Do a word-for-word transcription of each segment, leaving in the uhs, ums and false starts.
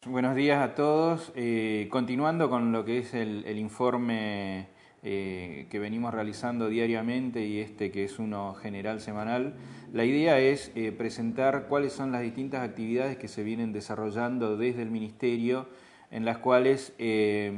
Buenos días a todos. Eh, continuando con lo que es el, el informe eh, que venimos realizando diariamente y este que es uno general semanal, la idea es eh, presentar cuáles son las distintas actividades que se vienen desarrollando desde el Ministerio, en las cuales eh,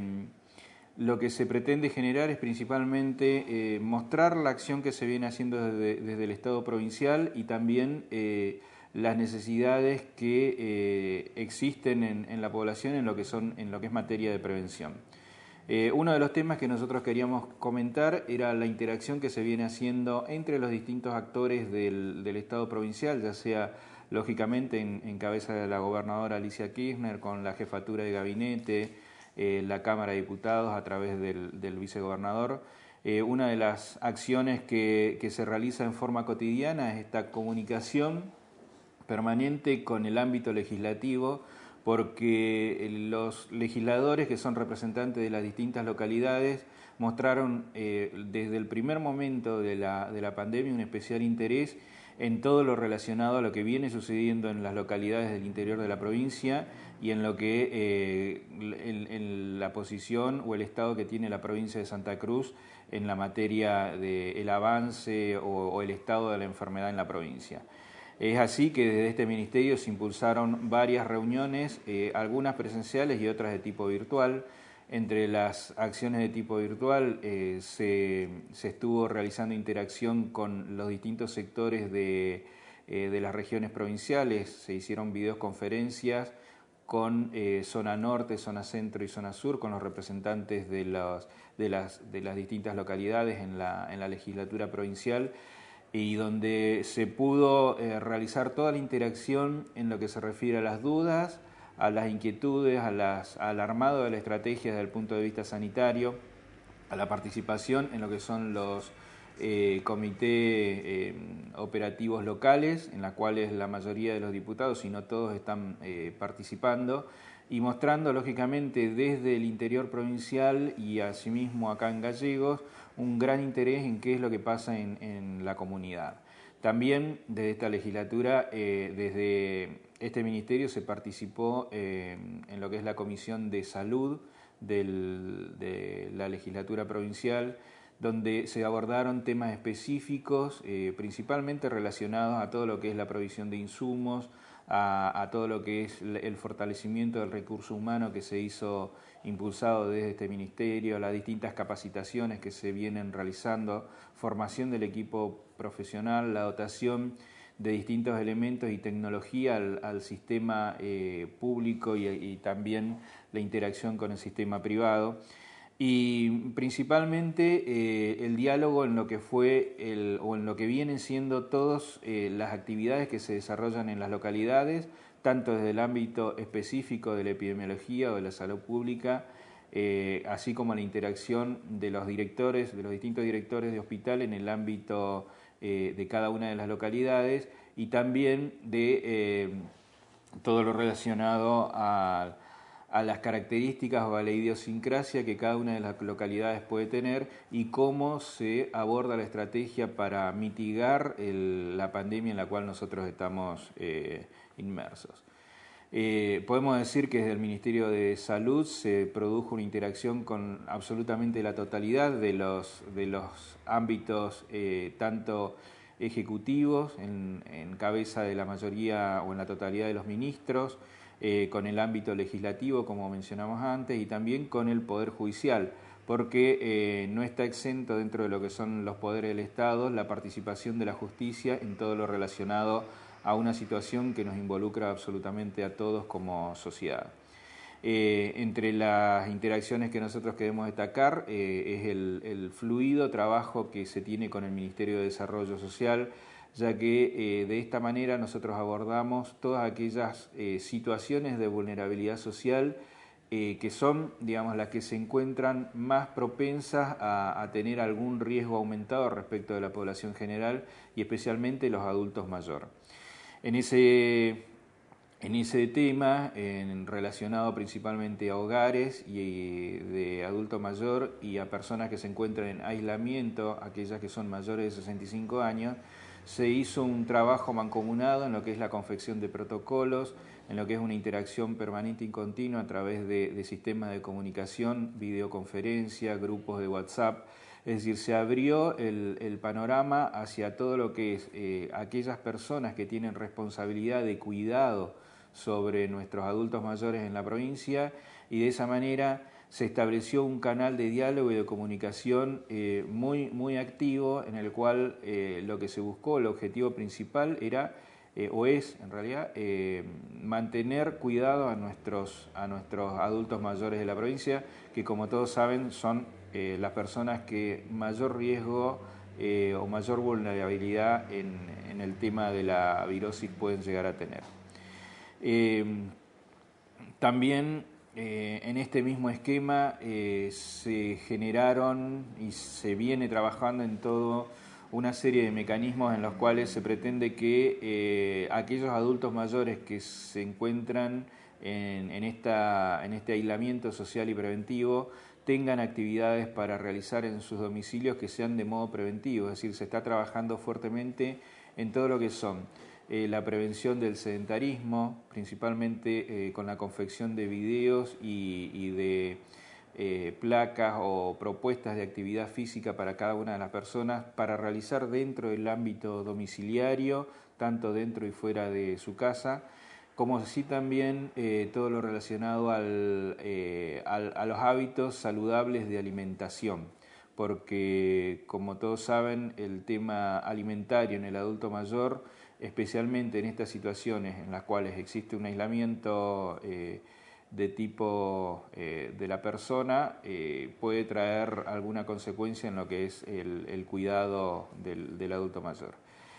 lo que se pretende generar es principalmente eh, mostrar la acción que se viene haciendo desde, desde el Estado provincial y también eh, las necesidades que eh, existen en, en la población en lo que son, en lo que es materia de prevención. Eh, uno de los temas que nosotros queríamos comentar era la interacción que se viene haciendo entre los distintos actores del, del Estado provincial, ya sea lógicamente en, en cabeza de la gobernadora Alicia Kirchner, con la jefatura de gabinete, eh, la Cámara de Diputados a través del, del vicegobernador. Eh, una de las acciones que, que se realiza en forma cotidiana es esta comunicación permanente con el ámbito legislativo, porque los legisladores que son representantes de las distintas localidades mostraron eh, desde el primer momento de la, de la pandemia un especial interés en todo lo relacionado a lo que viene sucediendo en las localidades del interior de la provincia y en lo que eh, en, en la posición o el estado que tiene la provincia de Santa Cruz en la materia del avance o, o el estado de la enfermedad en la provincia. Es así que desde este ministerio se impulsaron varias reuniones, eh, algunas presenciales y otras de tipo virtual. Entre las acciones de tipo virtual eh, se, se estuvo realizando interacción con los distintos sectores de, eh, de las regiones provinciales, se hicieron videoconferencias con eh, zona norte, zona centro y zona sur, con los representantes de, los, de, las, de las distintas localidades en la, en la legislatura provincial, y donde se pudo eh, realizar toda la interacción en lo que se refiere a las dudas, a las inquietudes, a las, al armado de la estrategia desde el punto de vista sanitario, a la participación en lo que son los eh, comités eh, operativos locales, en los cuales la mayoría de los diputados, si no todos, están eh, participando, y mostrando lógicamente desde el interior provincial y asimismo acá en Gallegos un gran interés en qué es lo que pasa en, en la comunidad. También desde esta legislatura, eh, desde este ministerio se participó eh, en lo que es la Comisión de Salud del, de la legislatura provincial, donde se abordaron temas específicos, eh, principalmente relacionados a todo lo que es la provisión de insumos, a, a todo lo que es el fortalecimiento del recurso humano que se hizo impulsado desde este ministerio, a las distintas capacitaciones que se vienen realizando, formación del equipo profesional, la dotación de distintos elementos y tecnología al, al sistema eh, público y, y también la interacción con el sistema privado. Y principalmente eh, el diálogo en lo que fue el, o en lo que vienen siendo todas eh, las actividades que se desarrollan en las localidades, tanto desde el ámbito específico de la epidemiología o de la salud pública, eh, así como la interacción de los directores, de los distintos directores de hospital en el ámbito eh, de cada una de las localidades, y también de eh, todo lo relacionado a a las características o a la idiosincrasia que cada una de las localidades puede tener y cómo se aborda la estrategia para mitigar el, la pandemia en la cual nosotros estamos eh, inmersos. Eh, podemos decir que desde el Ministerio de Salud se produjo una interacción con absolutamente la totalidad de los, de los ámbitos, eh, tanto ejecutivos, en, en cabeza de la mayoría o en la totalidad de los ministros, Eh, con el ámbito legislativo, como mencionamos antes, y también con el Poder Judicial, porque eh, no está exento dentro de lo que son los poderes del Estado la participación de la justicia en todo lo relacionado a una situación que nos involucra absolutamente a todos como sociedad. Eh, entre las interacciones que nosotros queremos destacar eh, es el, el fluido trabajo que se tiene con el Ministerio de Desarrollo Social, ya que eh, de esta manera nosotros abordamos todas aquellas eh, situaciones de vulnerabilidad social eh, que son, digamos, las que se encuentran más propensas a, a tener algún riesgo aumentado respecto de la población general y especialmente los adultos mayores. En ese, en ese tema, en, relacionado principalmente a hogares y de adulto mayor y a personas que se encuentran en aislamiento, aquellas que son mayores de sesenta y cinco años, se hizo un trabajo mancomunado en lo que es la confección de protocolos, en lo que es una interacción permanente y continua a través de, de sistemas de comunicación, videoconferencia, grupos de WhatsApp. Es decir, se abrió el, el panorama hacia todo lo que es eh, aquellas personas que tienen responsabilidad de cuidado sobre nuestros adultos mayores en la provincia, y de esa manera se estableció un canal de diálogo y de comunicación eh, muy, muy activo, en el cual eh, lo que se buscó, el objetivo principal era, eh, o es en realidad, eh, mantener cuidado a nuestros, a nuestros adultos mayores de la provincia, que como todos saben son eh, las personas que mayor riesgo eh, o mayor vulnerabilidad en, en el tema de la virosis pueden llegar a tener. Eh, también eh, en este mismo esquema eh, se generaron y se viene trabajando en todo una serie de mecanismos en los cuales se pretende que eh, aquellos adultos mayores que se encuentran en, en, esta, en este aislamiento social y preventivo tengan actividades para realizar en sus domicilios que sean de modo preventivo. Es decir, se está trabajando fuertemente en todo lo que son Eh, la prevención del sedentarismo, principalmente eh, con la confección de videos y, y de eh, placas o propuestas de actividad física para cada una de las personas para realizar dentro del ámbito domiciliario, tanto dentro y fuera de su casa, como así también eh, todo lo relacionado al, eh, al, a los hábitos saludables de alimentación, porque como todos saben el tema alimentario en el adulto mayor, especialmente en estas situaciones en las cuales existe un aislamiento eh, de tipo eh, de la persona, eh, puede traer alguna consecuencia en lo que es el, el cuidado del, del adulto mayor.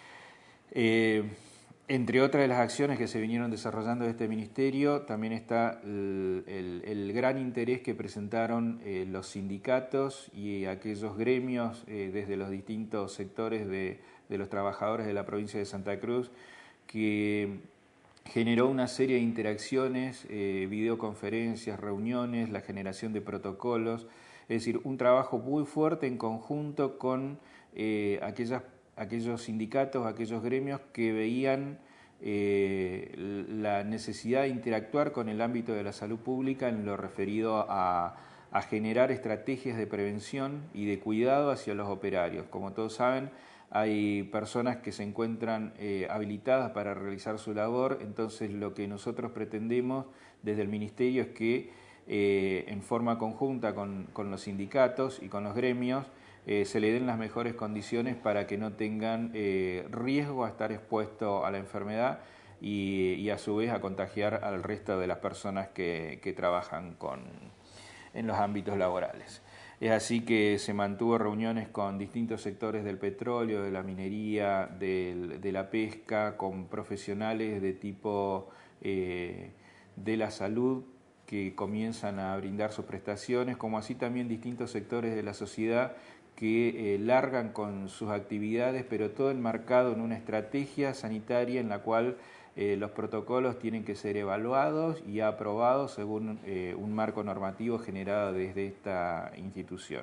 Eh, entre otras de las acciones que se vinieron desarrollando de este ministerio, también está el, el, el gran interés que presentaron eh, los sindicatos y aquellos gremios eh, desde los distintos sectores de, de los trabajadores de la provincia de Santa Cruz, que generó una serie de interacciones, eh, videoconferencias, reuniones, la generación de protocolos, es decir, un trabajo muy fuerte en conjunto con eh, aquellas aquellos sindicatos, aquellos gremios que veían eh, la necesidad de interactuar con el ámbito de la salud pública en lo referido a, a generar estrategias de prevención y de cuidado hacia los operarios. Como todos saben, hay personas que se encuentran eh, habilitadas para realizar su labor, entonces lo que nosotros pretendemos desde el Ministerio es que eh, en forma conjunta con, con los sindicatos y con los gremios, Eh, se le den las mejores condiciones para que no tengan eh, riesgo a estar expuesto a la enfermedad y, y a su vez a contagiar al resto de las personas que, que trabajan con, en los ámbitos laborales. Es así que se mantuvo reuniones con distintos sectores del petróleo, de la minería, del, de la pesca, con profesionales de tipo eh, de la salud que comienzan a brindar sus prestaciones, como así también distintos sectores de la sociedad que eh, largan con sus actividades, pero todo enmarcado en una estrategia sanitaria en la cual eh, los protocolos tienen que ser evaluados y aprobados según eh, un marco normativo generado desde esta institución.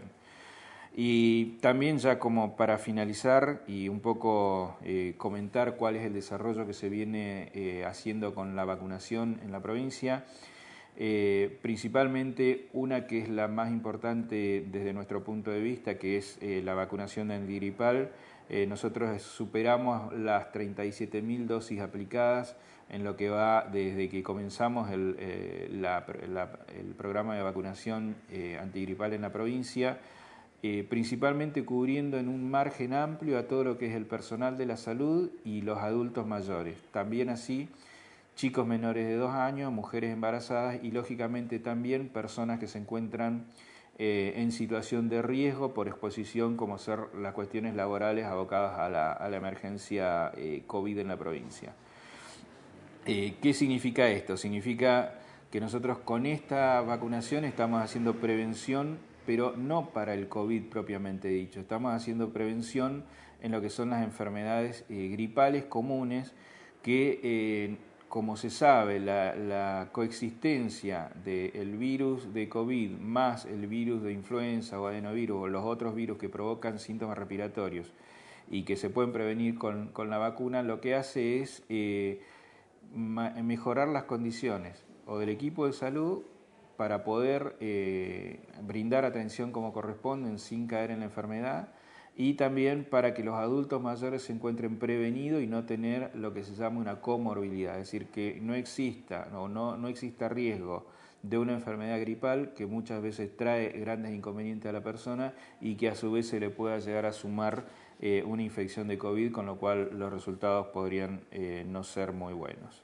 Y también ya como para finalizar y un poco eh, comentar cuál es el desarrollo que se viene eh, haciendo con la vacunación en la provincia, Eh, principalmente una que es la más importante desde nuestro punto de vista, que es eh, la vacunación antigripal. Eh, nosotros superamos las treinta y siete mil dosis aplicadas en lo que va desde que comenzamos el, eh, la, la, el programa de vacunación eh, antigripal en la provincia, eh, principalmente cubriendo en un margen amplio a todo lo que es el personal de la salud y los adultos mayores. También así chicos menores de dos años, mujeres embarazadas y lógicamente también personas que se encuentran eh, en situación de riesgo por exposición, como ser las cuestiones laborales abocadas a la, a la emergencia eh, COVID en la provincia. Eh, ¿Qué significa esto? Significa que nosotros con esta vacunación estamos haciendo prevención, pero no para el COVID propiamente dicho, estamos haciendo prevención en lo que son las enfermedades eh, gripales comunes que eh, como se sabe, la, la coexistencia del virus de COVID más el virus de influenza o adenovirus o los otros virus que provocan síntomas respiratorios y que se pueden prevenir con, con la vacuna, lo que hace es eh, mejorar las condiciones o del equipo de salud para poder eh, brindar atención como corresponde sin caer en la enfermedad, y también para que los adultos mayores se encuentren prevenidos y no tener lo que se llama una comorbilidad, es decir, que no exista o no, no exista riesgo de una enfermedad gripal que muchas veces trae grandes inconvenientes a la persona y que a su vez se le pueda llegar a sumar eh, una infección de COVID, con lo cual los resultados podrían eh, no ser muy buenos.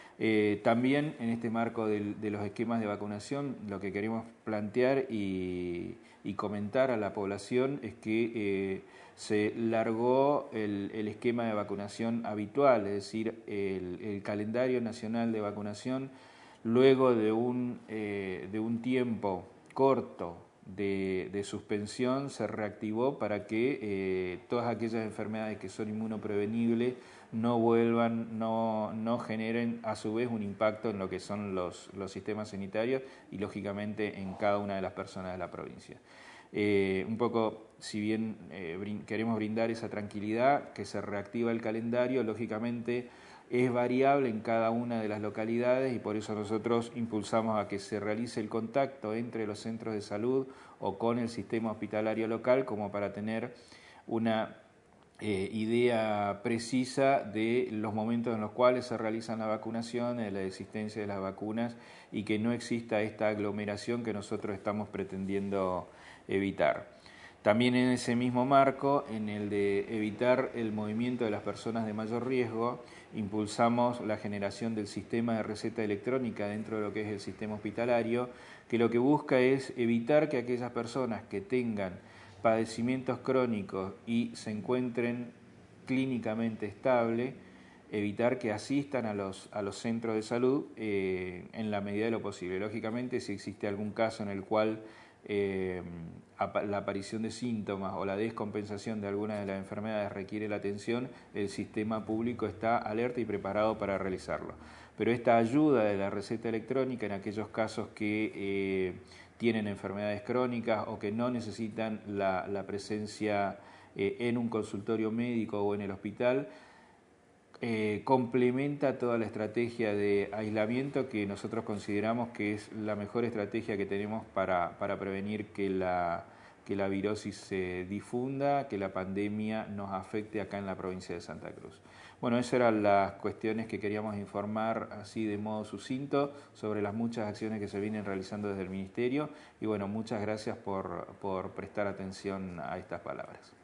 Eh, también en este marco del, de los esquemas de vacunación, lo que queremos plantear y, y comentar a la población es que eh, se largó el, el esquema de vacunación habitual, es decir, el, el calendario nacional de vacunación, luego de un, eh, de un tiempo corto de, de suspensión, se reactivó para que eh, todas aquellas enfermedades que son inmunoprevenibles no vuelvan, no, no generen a su vez un impacto en lo que son los, los sistemas sanitarios y lógicamente en cada una de las personas de la provincia. Eh, un poco, si bien eh, brin- queremos brindar esa tranquilidad, que se reactiva el calendario, lógicamente es variable en cada una de las localidades y por eso nosotros impulsamos a que se realice el contacto entre los centros de salud o con el sistema hospitalario local, como para tener una eh, idea precisa de los momentos en los cuales se realizan las vacunaciones, de la existencia de las vacunas, y que no exista esta aglomeración que nosotros estamos pretendiendo evitar. También en ese mismo marco, en el de evitar el movimiento de las personas de mayor riesgo, impulsamos la generación del sistema de receta electrónica dentro de lo que es el sistema hospitalario, que lo que busca es evitar que aquellas personas que tengan padecimientos crónicos y se encuentren clínicamente estables, evitar que asistan a los, a los centros de salud eh, en la medida de lo posible. Lógicamente, si existe algún caso en el cual eh, la aparición de síntomas o la descompensación de alguna de las enfermedades requiere la atención, el sistema público está alerta y preparado para realizarlo. Pero esta ayuda de la receta electrónica en aquellos casos que eh, tienen enfermedades crónicas o que no necesitan la, la presencia eh, en un consultorio médico o en el hospital, Eh, complementa toda la estrategia de aislamiento que nosotros consideramos que es la mejor estrategia que tenemos para, para prevenir que la, que la virosis se difunda, que la pandemia nos afecte acá en la provincia de Santa Cruz. Bueno, esas eran las cuestiones que queríamos informar así de modo sucinto sobre las muchas acciones que se vienen realizando desde el Ministerio, y bueno, muchas gracias por, por prestar atención a estas palabras.